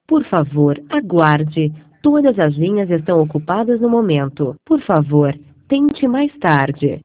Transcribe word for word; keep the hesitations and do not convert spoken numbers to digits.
Por favor, aguarde. Todas as linhas estão ocupadas no momento. Por favor, tente mais tarde.